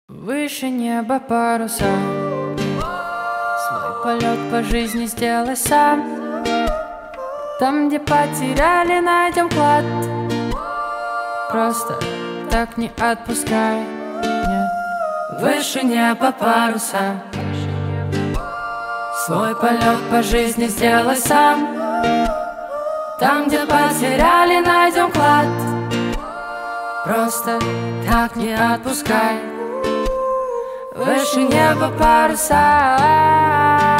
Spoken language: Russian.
Выше неба паруса, свой полет по жизни сделай сам. Там, где потеряли, найдем клад. Просто так не отпускай, нет. Выше неба паруса, свой полет по жизни сделай сам. Там, где потеряли, найдем клад. Просто так не отпускай. Выше неба паруса.